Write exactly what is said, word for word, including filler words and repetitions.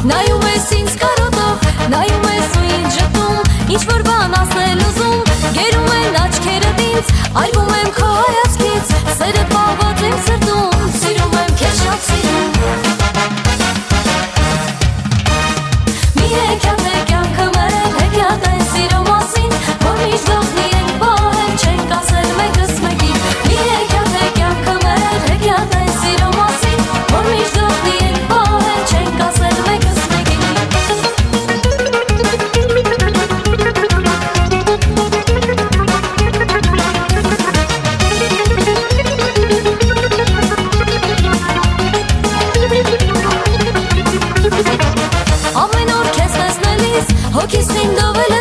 Նայում ես ինձ կարոտով, նայում ես ու ինձ ժպտում, ինչ-որ բան ասել ուզում, գերում են աչքերդ ինձ, այրվում եմ քո հայացքից, սերը պահված իմ սրտում, սիրում եմ քեզ շատ սիրում։ Մի հեքիաթ է կյանքը մեր, հեքիաթ է սիրո մասին, որ միշտ գլխի ենք պահել, չենք ասել մեկս մեկին։ Մի հեքիաթ է կյանքը մեր, հեքիաթ է սիրո մասին, որ միշտ գլխի ենք պահել, չենք ասել մեկս մեկին։ Ամեն օր քեզ տեսնելիս հոգիս ինձ դովել է